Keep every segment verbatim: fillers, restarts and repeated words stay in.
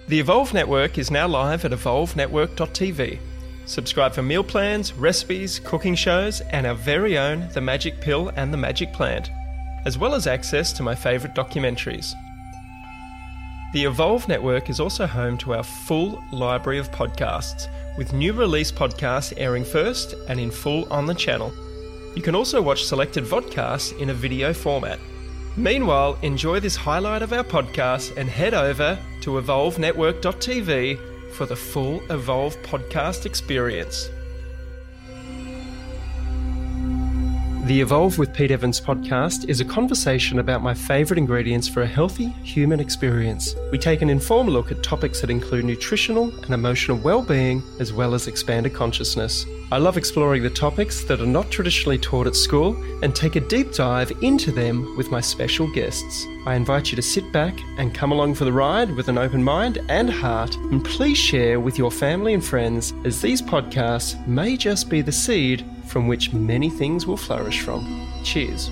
The Evolve Network is now live at evolve network dot t v. Subscribe for meal plans, recipes, cooking shows, and our very own The Magic Pill and The Magic Plant, as well as access to my favourite documentaries. The Evolve Network is also home to our full library of podcasts, with new release podcasts airing first and in full on the channel. You can also watch selected vodcasts in a video format. Meanwhile, enjoy this highlight of our podcast and head over to evolve network dot t v for the full Evolve podcast experience. The Evolve with Pete Evans podcast is a conversation about my favourite ingredients for a healthy human experience. We take an informed look at topics that include nutritional and emotional well-being, as well as expanded consciousness. I love exploring the topics that are not traditionally taught at school and take a deep dive into them with my special guests. I invite you to sit back and come along for the ride with an open mind and heart, and please share with your family and friends, as these podcasts may just be the seed from which many things will flourish from. Cheers.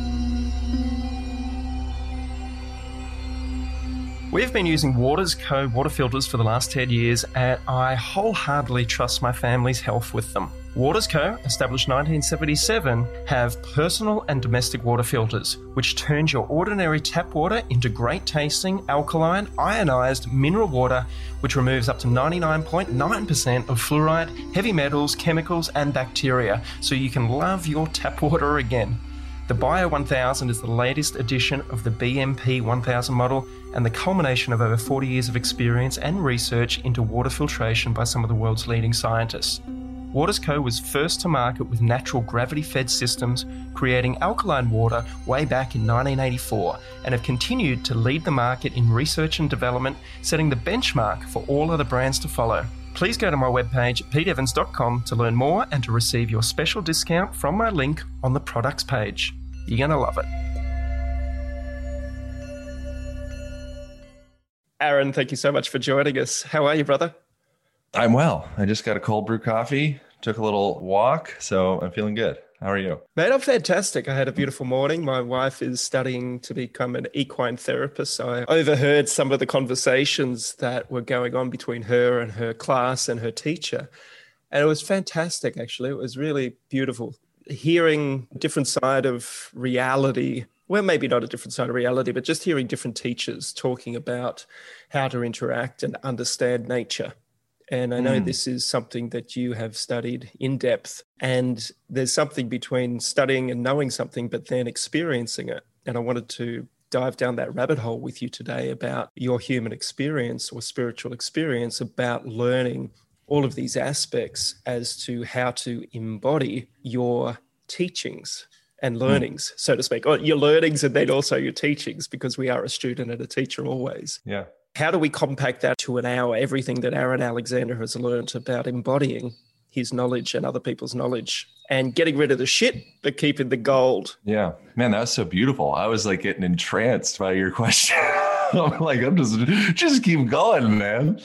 We've been using Waters Co water filters for the last ten years, and I wholeheartedly trust my family's health with them. Waters Co, established nineteen seventy-seven, have personal and domestic water filters, which turns your ordinary tap water into great tasting, alkaline, ionized mineral water, which removes up to ninety-nine point nine percent of fluoride, heavy metals, chemicals, and bacteria, so you can love your tap water again. The Bio one thousand is the latest edition of the B M P one thousand model and the culmination of over forty years of experience and research into water filtration by some of the world's leading scientists. Waters Co was first to market with natural gravity-fed systems, creating alkaline water way back in nineteen eighty-four, and have continued to lead the market in research and development, setting the benchmark for all other brands to follow. Please go to my webpage, pete evans dot com, to learn more and to receive your special discount from my link on the products page. You're going to love it. Aaron, thank you so much for joining us. How are you, brother? I'm well. I just got a cold brew coffee, took a little walk, so I'm feeling good. How are you? Mate, I'm fantastic. I had a beautiful morning. My wife is studying to become an equine therapist, so I overheard some of the conversations that were going on between her and her class and her teacher. And it was fantastic, actually. It was really beautiful. Hearing a different side of reality, well, maybe not a different side of reality, but just hearing different teachers talking about how to interact and understand nature. And I know mm. this is something that you have studied in depth, and there's something between studying and knowing something, but then experiencing it. And I wanted to dive down that rabbit hole with you today about your human experience or spiritual experience, about learning all of these aspects as to how to embody your teachings and learnings, mm. so to speak, or your learnings and then also your teachings, because we are a student and a teacher always. Yeah. How do we compact that to an hour, everything that Aaron Alexander has learned about embodying his knowledge and other people's knowledge and getting rid of the shit, but keeping the gold? Yeah, man, that was so beautiful. I was like getting entranced by your question. I'm like, I'm just, just keep going, man.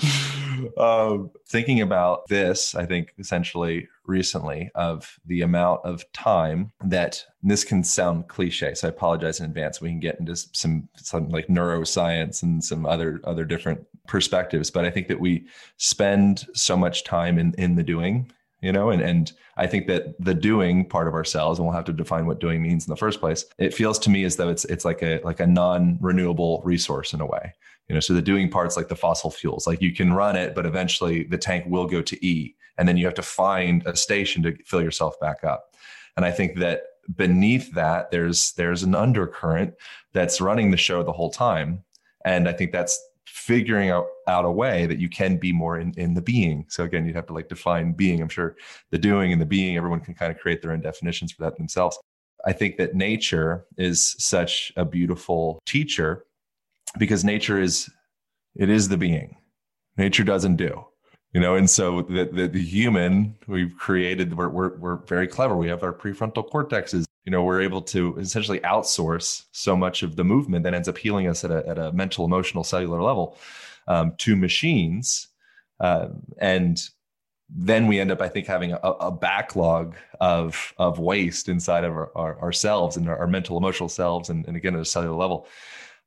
Um, thinking about this, I think essentially recently, of the amount of time that, this can sound cliche, so I apologize in advance. We can get into some, some like neuroscience and some other, other different perspectives, but I think that we spend so much time in, in the doing, you know, and, and I think that the doing part of ourselves, and we'll have to define what doing means in the first place. It feels to me as though it's, it's like a, like a non-renewable resource in a way. You know, so the doing part's like the fossil fuels, like you can run it, but eventually the tank will go to E, and then you have to find a station to fill yourself back up. And I think that beneath that, there's, there's an undercurrent that's running the show the whole time. And I think that's figuring out, out a way that you can be more in, in the being. So again, you'd have to like define being. I'm sure the doing and the being, everyone can kind of create their own definitions for that themselves. I think that nature is such a beautiful teacher, because nature is, it is the being. Nature doesn't do, you know, and so the, the, the human we've created, we're, we're, we're very clever. We have our prefrontal cortexes, you know, we're able to essentially outsource so much of the movement that ends up healing us at a, at a mental, emotional, cellular level um, to machines. Uh, and then we end up, I think, having a, a backlog of, of waste inside of our, our, ourselves and our, our mental, emotional selves. And, and again, at a cellular level.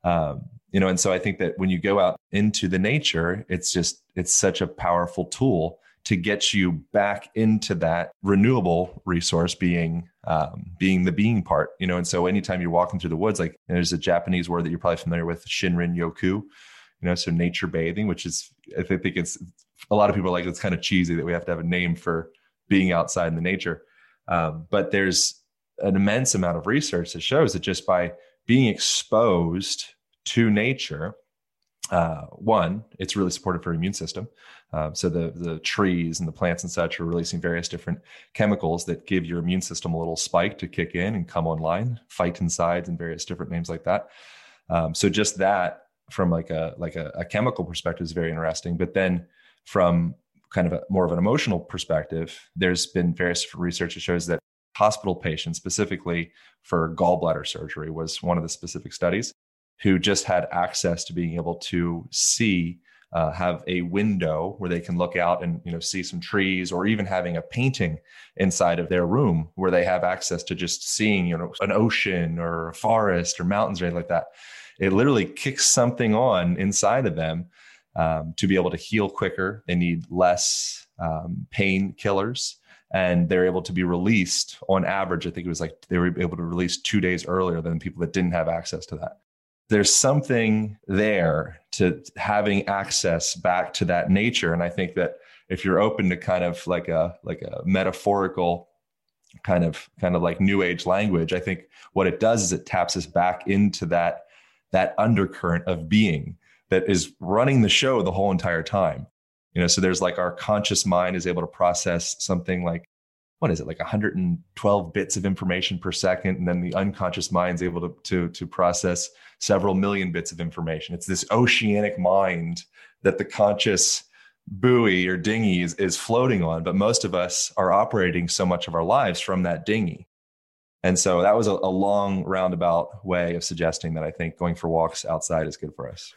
Um, you know, and so I think that when you go out into the nature, it's just, it's such a powerful tool to get you back into that renewable resource being, um, being the being part, you know? And so anytime you're walking through the woods, like there's a Japanese word that you're probably familiar with, Shinrin Yoku, you know, so nature bathing, which is, I think it's, a lot of people are like, it's kind of cheesy that we have to have a name for being outside in the nature. Um, but there's an immense amount of research that shows that just by being exposed to nature, uh, one, it's really supportive for your immune system. Um, so the the trees and the plants and such are releasing various different chemicals that give your immune system a little spike to kick in and come online, phytoncides and various different names like that. Um, so just that from like a like a, a chemical perspective is very interesting. But then from kind of a more of an emotional perspective, there's been various research that shows that hospital patients, specifically for gallbladder surgery, was one of the specific studies, who just had access to being able to see, uh, have a window where they can look out and, you know, see some trees, or even having a painting inside of their room where they have access to just seeing, you know, an ocean or a forest or mountains or anything like that. It literally kicks something on inside of them um, to be able to heal quicker. They need less um, painkillers, and they're able to be released on average. I think it was like they were able to release two days earlier than people that didn't have access to that. There's something there to having access back to that nature. And I think that if you're open to kind of like a, like a metaphorical kind of, kind of like new age language, I think what it does is it taps us back into that, that undercurrent of being that is running the show the whole entire time. You know, so there's like our conscious mind is able to process something like, what is it, like one hundred twelve bits of information per second. And then the unconscious mind is able to, to, to process several million bits of information. It's this oceanic mind that the conscious buoy or dinghy is, is floating on. But most of us are operating so much of our lives from that dinghy. And so that was a, a long roundabout way of suggesting that I think going for walks outside is good for us.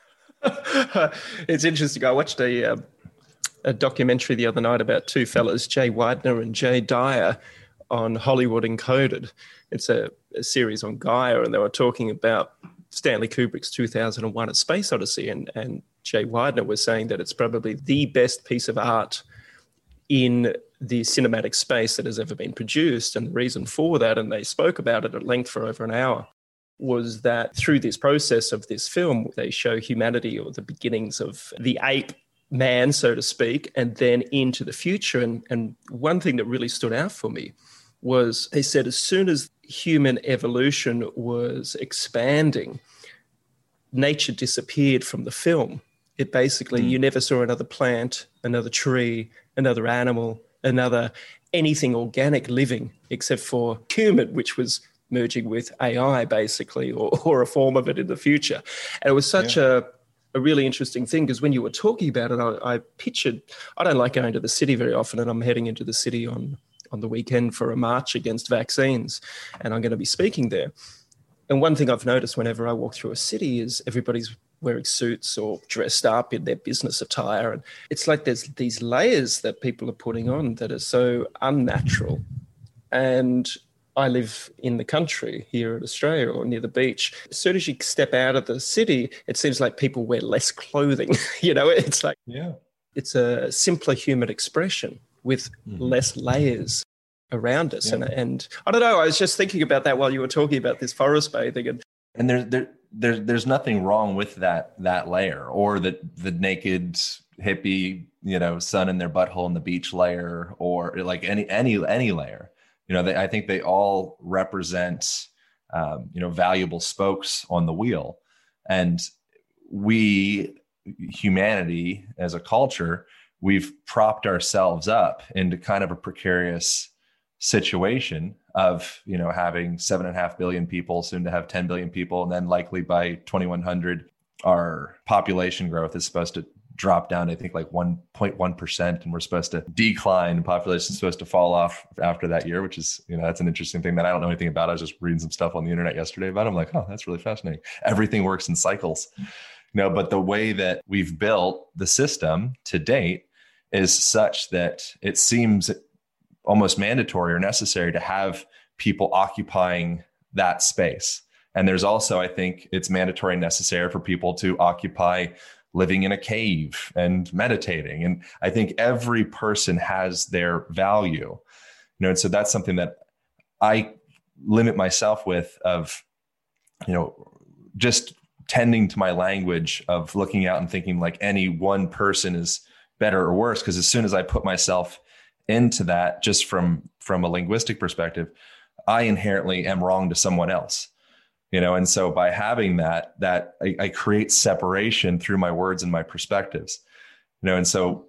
It's interesting. I watched a, uh, a documentary the other night about two fellas, Jay Weidner and Jay Dyer, on Hollywood Encoded. It's a, a series on Gaia, and they were talking about Stanley Kubrick's two thousand one: A Space Odyssey, and, and Jay Weidner was saying that it's probably the best piece of art in the cinematic space that has ever been produced. And the reason for that, and they spoke about it at length for over an hour, was that through this process of this film, they show humanity, or the beginnings of the ape man, so to speak, and then into the future. And, and one thing that really stood out for me was they said as soon as human evolution was expanding, nature disappeared from the film. It basically, mm. you never saw another plant, another tree, another animal, another anything organic living, except for human, which was merging with A I basically, or, or a form of it in the future. And it was such yeah. a a really interesting thing, because when you were talking about it, I, I pictured, I don't like going to the city very often, and I'm heading into the city on, on the weekend for a march against vaccines, and I'm going to be speaking there. And one thing I've noticed whenever I walk through a city is everybody's wearing suits or dressed up in their business attire. And it's like there's these layers that people are putting on that are so unnatural. And I live in the country here in Australia, or near the beach. As soon as you step out of the city, it seems like people wear less clothing. You know, it's like, yeah, it's a simpler human expression with mm-hmm. less layers around us. Yeah. And and I don't know, I was just thinking about that while you were talking about this forest bathing. And, and there, there, there, there's nothing wrong with that, that layer, or the, the naked hippie, you know, sun in their butthole in the beach layer, or like any, any, any layer. You know, they, I think they all represent, um, you know, valuable spokes on the wheel. And we, humanity as a culture, we've propped ourselves up into kind of a precarious situation of, you know, having seven and a half billion people, soon to have ten billion people. And then likely by twenty-one hundred, our population growth is supposed to drop down, I think like one point one percent, and we're supposed to decline. Population is supposed to fall off after that year, which is, you know, that's an interesting thing that I don't know anything about. I was just reading some stuff on the internet yesterday about it. I'm like, oh, that's really fascinating. Everything works in cycles, you know, but the way that we've built the system to date is such that it seems almost mandatory or necessary to have people occupying that space. And there's also, I think it's mandatory and necessary for people to occupy living in a cave and meditating. And I think every person has their value, you know, and so that's something that I limit myself with, of, you know, just tending to my language of looking out and thinking like any one person is better or worse. Because as soon as I put myself into that, just from, from a linguistic perspective, I inherently am wrong to someone else, you know? And so by having that, that I, I create separation through my words and my perspectives, you know? And so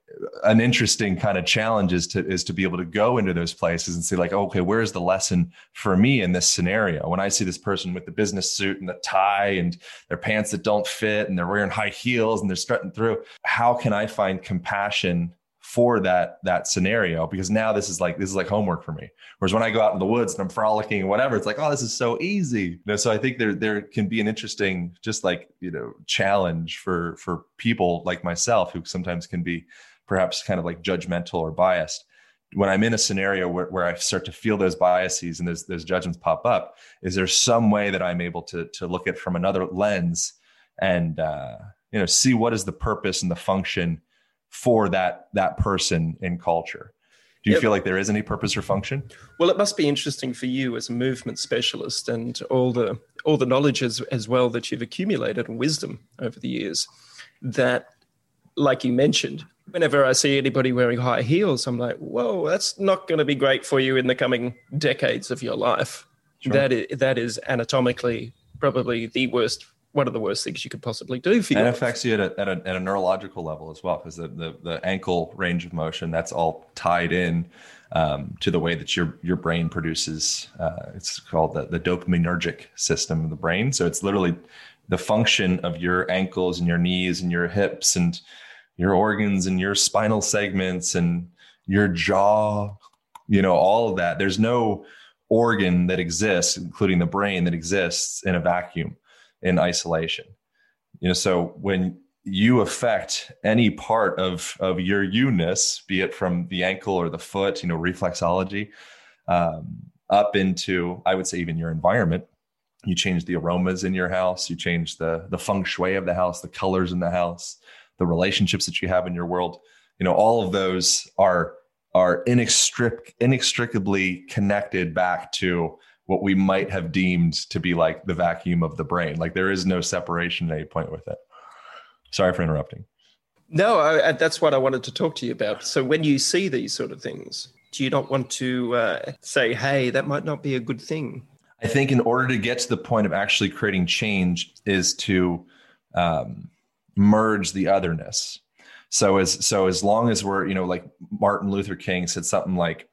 an interesting kind of challenge is to, is to be able to go into those places and say like, okay, where's the lesson for me in this scenario? When I see this person with the business suit and the tie and their pants that don't fit and they're wearing high heels and they're strutting through, how can I find compassion for that, that scenario? Because now this is like, this is like homework for me. Whereas when I go out in the woods and I'm frolicking and whatever, it's like, oh, this is so easy. You know, so I think there, there can be an interesting, just like, you know, challenge for, for people like myself who sometimes can be perhaps kind of like judgmental or biased. When I'm in a scenario where, where I start to feel those biases and those, those judgments pop up, is there some way that I'm able to, to look at from another lens and, uh, you know, see what is the purpose and the function for that, that person in culture? Do you yep. feel like there is any purpose or function? Well, it must be interesting for you as a movement specialist and all the, all the knowledge as, as well that you've accumulated and wisdom over the years, that, like you mentioned, whenever I see anybody wearing high heels, I'm like, whoa, that's not going to be great for you in the coming decades of your life. Sure. That is, that is anatomically probably the worst, one of the worst things you could possibly do for you. And it affects you at a, at a, at a neurological level as well, because the, the, the ankle range of motion, that's all tied in um, to the way that your, your brain produces, uh, it's called the, the dopaminergic system of the brain. So it's literally the function of your ankles and your knees and your hips and your organs and your spinal segments and your jaw, you know, all of that. There's no organ that exists, including the brain, that exists in a vacuum, in isolation. You know, so when you affect any part of, of your you-ness, be it from the ankle or the foot, you know, reflexology, um, up into, I would say, even your environment, you change the aromas in your house, you change the, the feng shui of the house, the colors in the house, the relationships that you have in your world, you know, all of those are, are inextric- inextricably connected back to what we might have deemed to be like the vacuum of the brain. Like there is no separation at any point with it. Sorry for interrupting. No, I, that's what I wanted to talk to you about. So when you see these sort of things, do you not want to uh, say, hey, that might not be a good thing? I think in order to get to the point of actually creating change is to, um, merge the otherness. So as, so as long as we're, you know, like Martin Luther King said something like,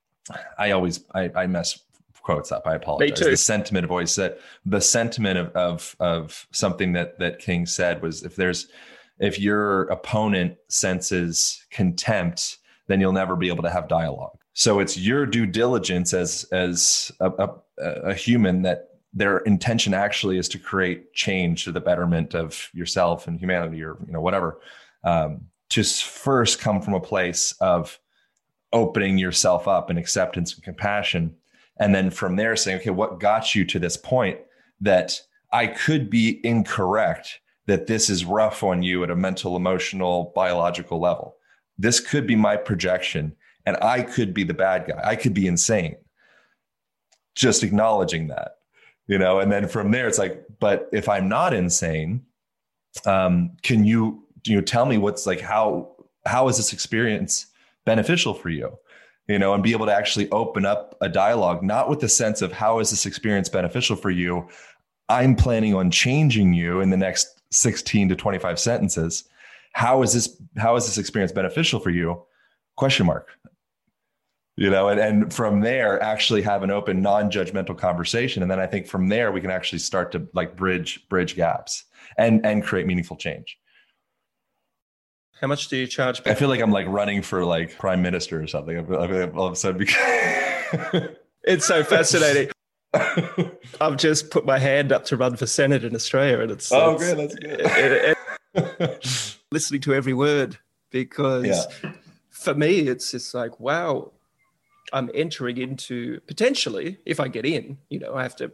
I always, I, I mess quotes up. I apologize. Me too. The sentiment of always said, the sentiment of, of, of something that, that King said was, if there's, if your opponent senses contempt, then you'll never be able to have dialogue. So it's your due diligence as, as a, a, a human that their intention actually is to create change to the betterment of yourself and humanity, or, you know, whatever, um, to first come from a place of opening yourself up and acceptance and compassion. And then from there saying, okay, what got you to this point that I could be incorrect, that this is rough on you at a mental, emotional, biological level. This could be my projection and I could be the bad guy. I could be insane. Just acknowledging that. You know, and then from there, it's like, but if I'm not insane, um, can you, you know, tell me what's like, how, how is this experience beneficial for you? You know, and be able to actually open up a dialogue, not with the sense of how is this experience beneficial for you? I'm planning on changing you in the next sixteen to twenty-five sentences. How is this, how is this experience beneficial for you? Question mark. You know, and, and from there, actually have an open, non-judgmental conversation. And then I think from there, we can actually start to like bridge, bridge gaps and, and create meaningful change. How much do you charge? I feel like I'm like running for like prime minister or something. I feel like all of a sudden, because it's so fascinating. I've just put my hand up to run for Senate in Australia, and it's oh, it's, good, that's good. It, it, listening to every word, because yeah. for me, it's it's like, wow, I'm entering into potentially, if I get in, you know, I have to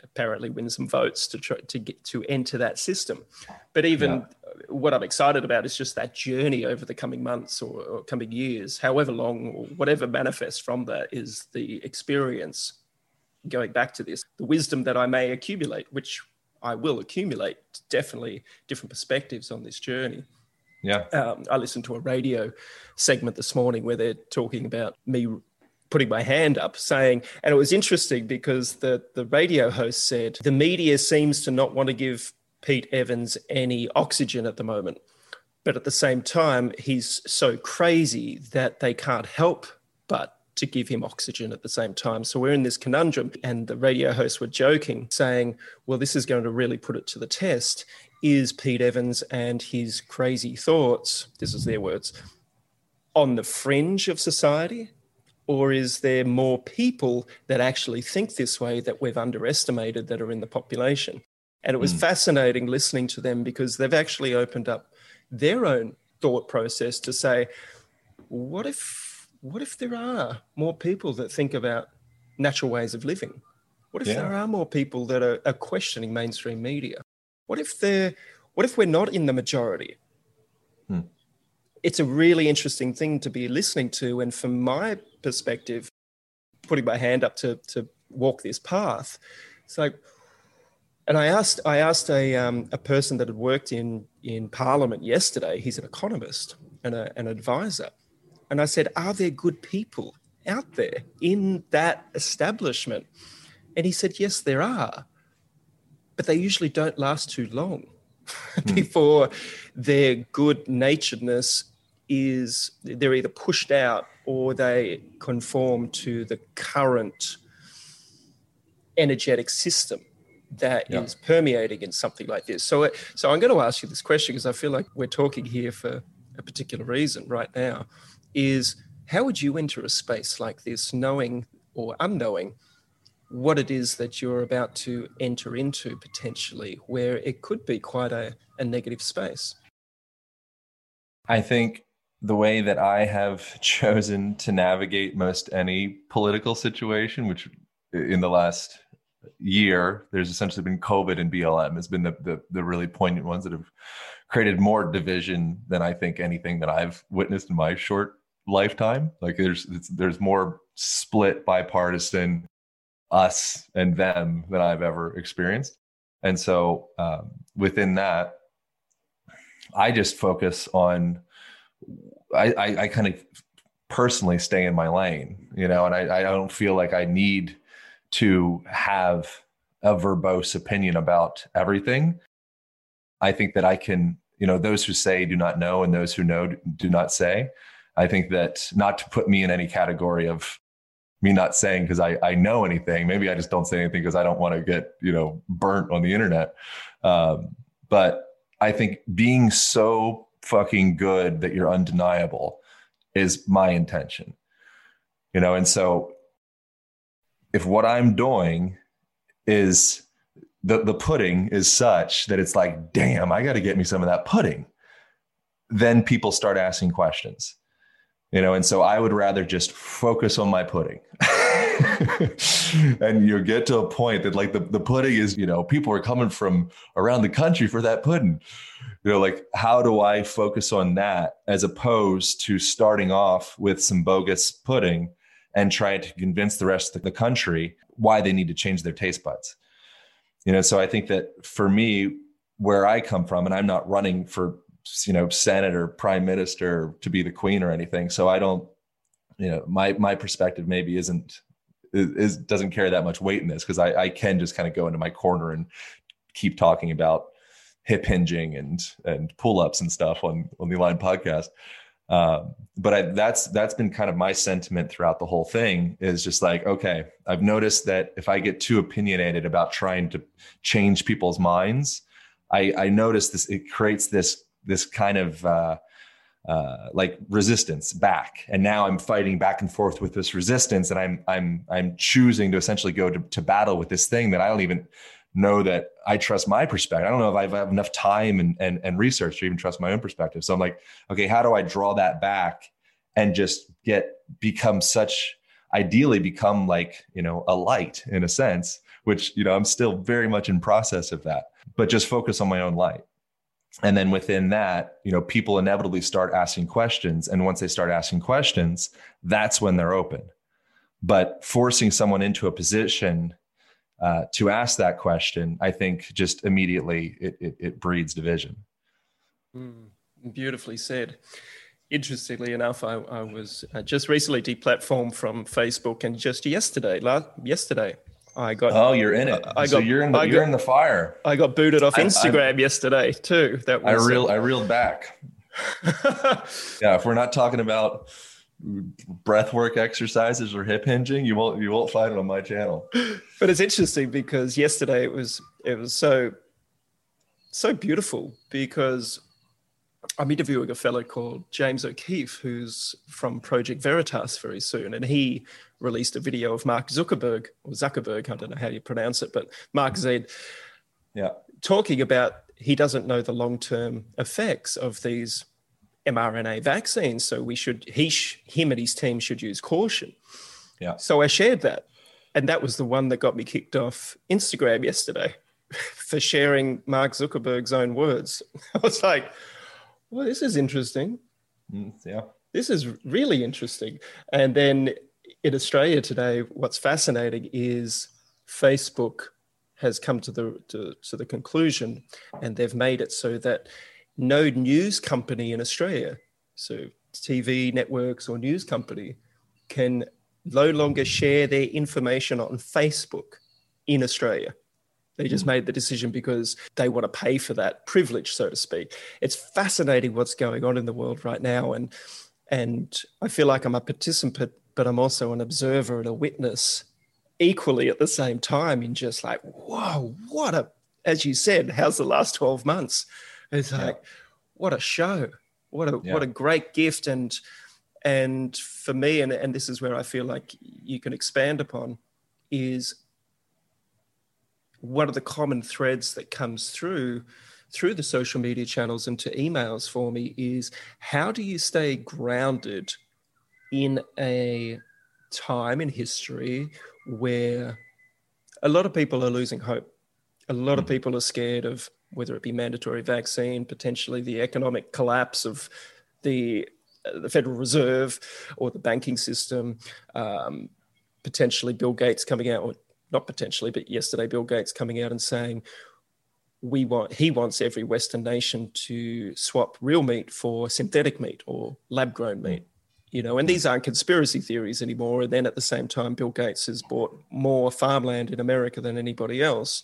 apparently win some votes to try to get to enter that system. But even yeah. what I'm excited about is just that journey over the coming months or, or coming years, however long or whatever manifests from that, is the experience going back to this, the wisdom that I may accumulate, which I will accumulate, definitely different perspectives on this journey. Yeah. Um, I listened to a radio segment this morning where they're talking about me putting my hand up saying, and it was interesting because the, the radio host said, the media seems to not want to give Pete Evans any oxygen at the moment. But at the same time, he's so crazy that they can't help but to give him oxygen at the same time. So we're in this conundrum, and the radio hosts were joking, saying, well, this is going to really put it to the test. Is Pete Evans and his crazy thoughts, this is their words, on the fringe of society? Or is there more people that actually think this way that we've underestimated that are in the population? And it was mm. fascinating listening to them because they've actually opened up their own thought process to say, what if, what if there are more people that think about natural ways of living? What if yeah. there are more people that are, are questioning mainstream media? What if they're, what if we're not in the majority? Hmm. It's a really interesting thing to be listening to. And from my perspective, putting my hand up to, to walk this path, it's like, and I asked, I asked a, um, a person that had worked in, in Parliament yesterday, he's an economist and a, an advisor. And I said, are there good people out there in that establishment? And he said, yes, there are. But they usually don't last too long mm. before their good-naturedness is, they're either pushed out or they conform to the current energetic system that yeah. is permeating in something like this. So, so I'm going to ask you this question because I feel like we're talking here for a particular reason right now, is how would you enter a space like this knowing or unknowing what it is that you're about to enter into potentially, where it could be quite a, a negative space? I think the way that I have chosen to navigate most any political situation, which in the last year, there's essentially been COVID and B L M has been the, the, the really poignant ones that have created more division than I think anything that I've witnessed in my short lifetime. Like there's, it's, there's more split bipartisan us and them than I've ever experienced. And so um, within that, I just focus on, I, I, I kind of personally stay in my lane, you know, and I, I don't feel like I need to have a verbose opinion about everything. I think that I can, you know, those who say do not know and those who know do not say. I think that not to put me in any category of me not saying because I, I know anything. Maybe I just don't say anything because I don't want to get, you know, burnt on the internet. Um, but I think being so fucking good that you're undeniable is my intention, you know? And so if what I'm doing is the, the pudding is such that it's like, damn, I got to get me some of that pudding, then people start asking questions. You know, and so I would rather just focus on my pudding. And you get to a point that like the, the pudding is, you know, people are coming from around the country for that pudding. You know, like how do I focus on that as opposed to starting off with some bogus pudding and trying to convince the rest of the country why they need to change their taste buds? You know, so I think that for me, where I come from, and I'm not running for, you know, senator, prime minister to be the queen or anything. So I don't, you know, my, my perspective maybe isn't, is, doesn't carry that much weight in this because I, I can just kind of go into my corner and keep talking about hip hinging and, and pull-ups and stuff on, on the Align podcast. Um, but I, that's, that's been kind of my sentiment throughout the whole thing is just like, okay, I've noticed that if I get too opinionated about trying to change people's minds, I, I notice this, it creates this this kind of uh, uh, like resistance back. And now I'm fighting back and forth with this resistance. And I'm, I'm, I'm choosing to essentially go to, to battle with this thing that I don't even know that I trust my perspective. I don't know if I have enough time and, and, and research to even trust my own perspective. So I'm like, okay, how do I draw that back and just get, become such, ideally become like, you know, a light in a sense which, you know, I'm still very much in process of that, but just focus on my own light. And then within that, you know, people inevitably start asking questions. And once they start asking questions, that's when they're open. But forcing someone into a position uh, to ask that question, I think just immediately it, it, it breeds division. Mm, beautifully said. Interestingly enough, I, I was uh, just recently deplatformed from Facebook, and just yesterday, last, yesterday, I got. Oh, you're in it. I so got, you're in the I you're got, in the fire. I got booted off Instagram I, I, yesterday too. That was, I reeled I reeled back. Yeah, if we're not talking about breath work exercises or hip hinging, you won't you won't find it on my channel. But it's interesting because yesterday it was it was so so beautiful because I'm interviewing a fellow called James O'Keefe, who's from Project Veritas very soon. And he released a video of Mark Zuckerberg, or Zuckerberg, I don't know how you pronounce it, but Mark Z, yeah, talking about he doesn't know the long-term effects of these mRNA vaccines. So we should, he, him and his team should use caution. Yeah. So I shared that. And that was the one that got me kicked off Instagram yesterday for sharing Mark Zuckerberg's own words. I was like, well, this is interesting. Mm, yeah. This is really interesting. And then in Australia today, what's fascinating is Facebook has come to the to, to the conclusion, and they've made it so that no news company in Australia, so T V networks or news company, can no longer share their information on Facebook in Australia. They just made the decision because they want to pay for that privilege, so to speak. It's fascinating what's going on in the world right now. And, and I feel like I'm a participant, but I'm also an observer and a witness equally at the same time, in just like, whoa, what a, as you said, how's the last twelve months? It's like, yeah. What a show. What a, yeah. what a great gift. And, and for me, and, and this is where I feel like you can expand upon, is one of the common threads that comes through through the social media channels and to emails for me is, how do you stay grounded in a time in history where a lot of people are losing hope? A lot of people are scared of whether it be mandatory vaccine, potentially the economic collapse of the, uh, the Federal Reserve or the banking system, um, potentially Bill Gates coming out, or not potentially, but yesterday, Bill Gates coming out and saying, we want, he wants every Western nation to swap real meat for synthetic meat or lab-grown meat, you know, and these aren't conspiracy theories anymore. And then at the same time, Bill Gates has bought more farmland in America than anybody else.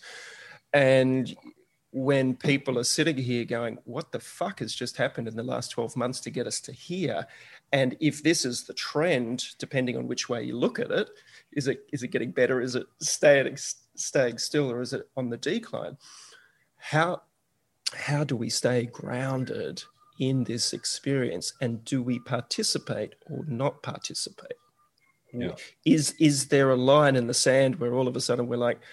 And when people are sitting here going, what the fuck has just happened in the last twelve months to get us to here? And if this is the trend, depending on which way you look at it, is it is it getting better? Is it staying, staying still, or is it on the decline? How, how do we stay grounded in this experience? And do we participate or not participate? Yeah. Is, is there a line in the sand where all of a sudden we're like,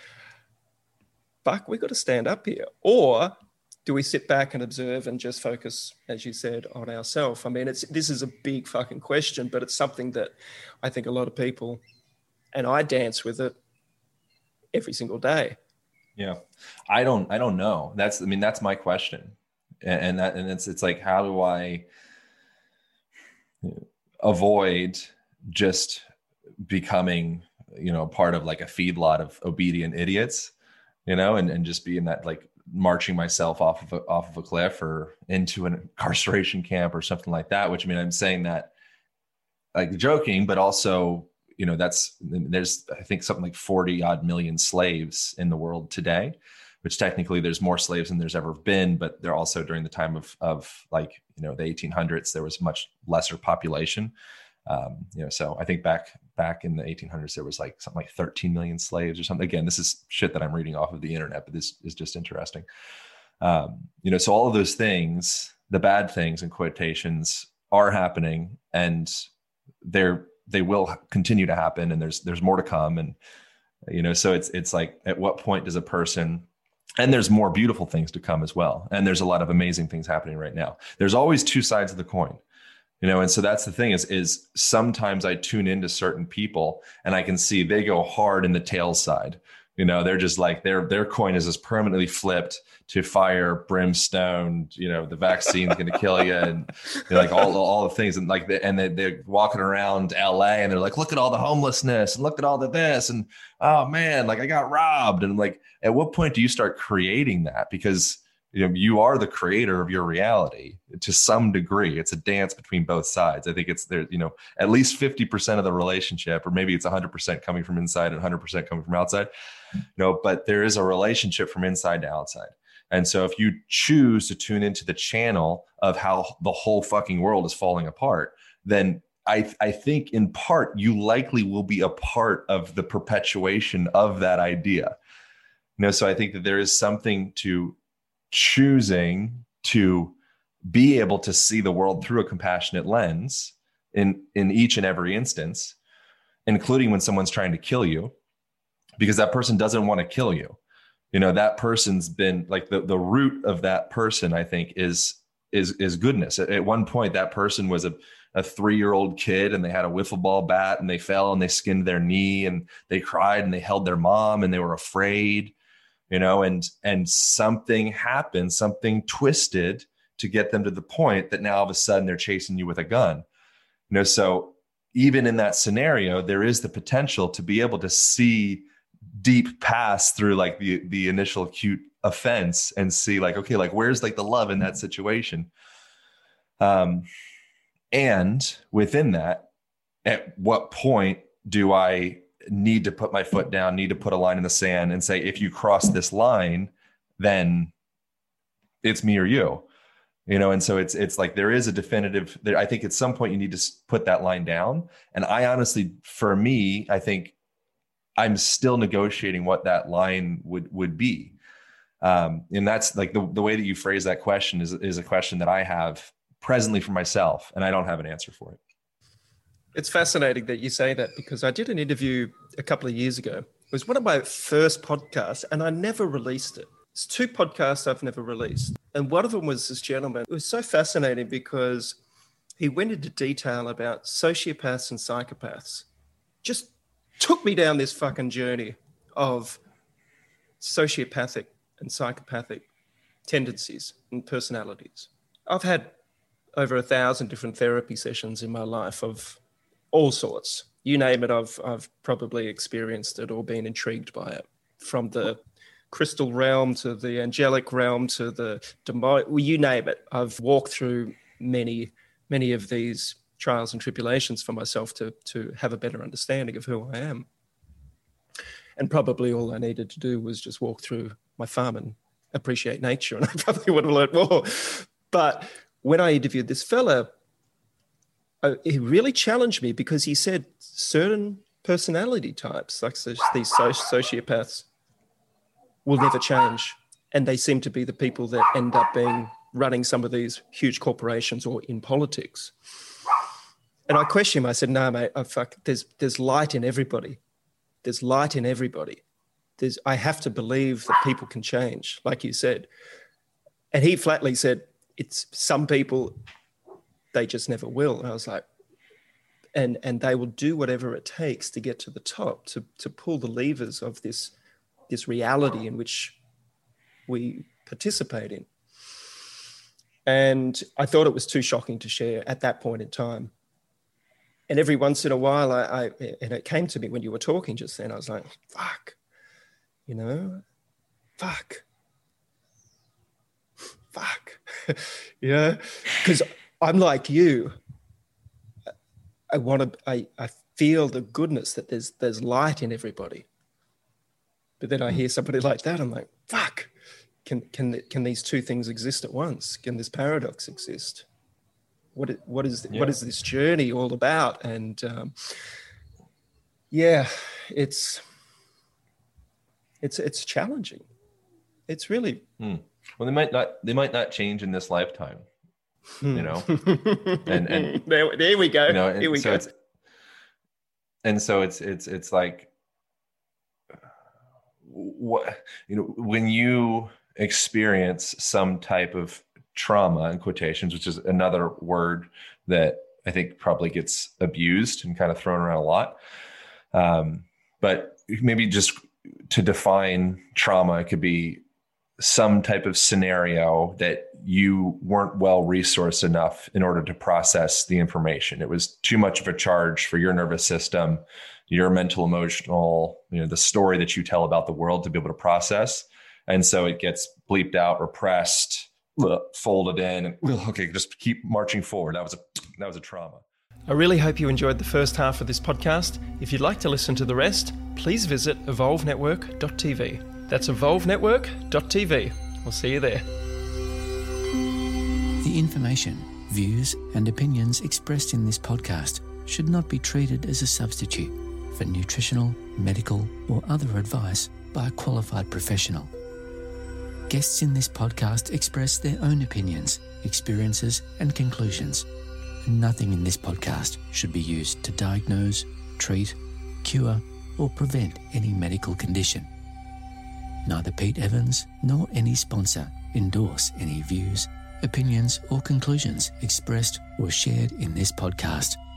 fuck, we've got to stand up here? Or do we sit back and observe and just focus, as you said, on ourselves? I mean, it's this is a big fucking question, but it's something that I think a lot of people, and I dance with it every single day. Yeah, I don't, I don't know. That's, I mean, that's my question, and, and that, and it's, it's like, how do I avoid just becoming, you know, part of like a feedlot of obedient idiots, you know, and, and just being that, like, marching myself off of a, off of a cliff or into an incarceration camp or something like that, which, I mean, I'm saying that like joking, but also, you know, that's, there's, I think something like forty odd million slaves in the world today, which technically there's more slaves than there's ever been, but they're also during the time of, of like, you know, the eighteen hundreds, there was much lesser population. Um, you know, so I think back, back in the eighteen hundreds, there was like something like thirteen million slaves or something. Again, this is shit that I'm reading off of the internet, but this is just interesting. Um, you know, so all of those things, the bad things in quotations, are happening, and they're, they will continue to happen, and there's, there's more to come. And, you know, so it's, it's like, at what point does a person, and there's more beautiful things to come as well. And there's a lot of amazing things happening right now. There's always two sides of the coin. You know, and so that's the thing is, is sometimes I tune into certain people and I can see they go hard in the tail side, You know, they're just like their their coin is just permanently flipped to fire, brimstone. You know, the vaccine's going to kill you, and you know, like all all the things, and like they, and they, they're walking around L A, and they're like, look at all the homelessness, and look at all the this, and oh man, like I got robbed, and like, at what point do you start creating that? Because you know, you are the creator of your reality to some degree. It's a dance between both sides. I think it's there, you know, at least fifty percent of the relationship, or maybe it's one hundred percent coming from inside and one hundred percent coming from outside. You know, but there is a relationship from inside to outside. And so if you choose to tune into the channel of how the whole fucking world is falling apart, then I, I think in part you likely will be a part of the perpetuation of that idea. You know, so I think that there is something to choosing to be able to see the world through a compassionate lens in, in each and every instance, including when someone's trying to kill you, because that person doesn't want to kill you. You know, that person's been like the, the root of that person, I think, is, is, is goodness. At, at one point, that person was a, a three-year-old kid, and they had a wiffle ball bat, and they fell and they skinned their knee, and they cried and they held their mom, and they were afraid. You know, and and something happened, something twisted to get them to the point that now all of a sudden they're chasing you with a gun. You know, so even in that scenario, there is the potential to be able to see deep past through like the the initial acute offense and see like, okay, like where's like the love in that situation? Um, and within that, at what point do I need to put my foot down, need to put a line in the sand and say, if you cross this line, then it's me or you, you know? And so it's, it's like, there is a definitive there. I think at some point you need to put that line down. And I honestly, for me, I think I'm still negotiating what that line would, would be. Um, and that's like the, the way that you phrase that question is, is a question that I have presently for myself, and I don't have an answer for it. It's fascinating that you say that, because I did an interview a couple of years ago. It was one of my first podcasts, and I never released it. It's two podcasts I've never released. And one of them was this gentleman. It was so fascinating because he went into detail about sociopaths and psychopaths. Just took me down this fucking journey of sociopathic and psychopathic tendencies and personalities. I've had over a thousand different therapy sessions in my life of all sorts. You name it, I've I've probably experienced it or been intrigued by it. From the crystal realm to the angelic realm to the demonic, well, you name it. I've walked through many, many of these trials and tribulations for myself to, to have a better understanding of who I am. And probably all I needed to do was just walk through my farm and appreciate nature, and I probably would have learned more. But when I interviewed this fella, Uh, he really challenged me, because he said certain personality types, like these sociopaths, will never change. And they seem to be the people that end up being running some of these huge corporations or in politics. And I questioned him. I said, no, mate, oh, fuck, there's, there's light in everybody. There's light in everybody. There's, I have to believe that people can change, like you said. And he flatly said, it's some people, they just never will. And I was like, and and they will do whatever it takes to get to the top, to to pull the levers of this this reality in which we participate in. And I thought it was too shocking to share at that point in time. And every once in a while, I, I and it came to me when you were talking just then, I was like, fuck, you know, fuck, fuck, you know, because I'm like you. I want to, I, I feel the goodness that there's, there's light in everybody. But then I hear somebody like that, I'm like, fuck, can, can, can these two things exist at once? Can this paradox exist? What, what is, yeah. what is this journey all about? And um, yeah, it's, it's, it's challenging. It's really, hmm. well, they might not, they might not change in this lifetime. You know, and and there, there we go. You know, Here we so go. It's, and so it's it's it's like what, you know, when you experience some type of trauma, in quotations, which is another word that I think probably gets abused and kind of thrown around a lot. Um, but maybe just to define trauma, it could be some type of scenario that you weren't well resourced enough in order to process the information. It was too much of a charge for your nervous system, your mental, emotional, you know, the story that you tell about the world to be able to process. And so it gets bleeped out, repressed, folded in, and okay, just keep marching forward. That was a that was a trauma. I really hope you enjoyed the first half of this podcast. If you'd like to listen to the rest, please visit evolve network dot t v. That's evolve network dot t v. We'll see you there. The information, views, and opinions expressed in this podcast should not be treated as a substitute for nutritional, medical, or other advice by a qualified professional. Guests in this podcast express their own opinions, experiences, and conclusions. Nothing in this podcast should be used to diagnose, treat, cure, or prevent any medical condition. Neither Pete Evans nor any sponsor endorse any views, opinions, or conclusions expressed or shared in this podcast.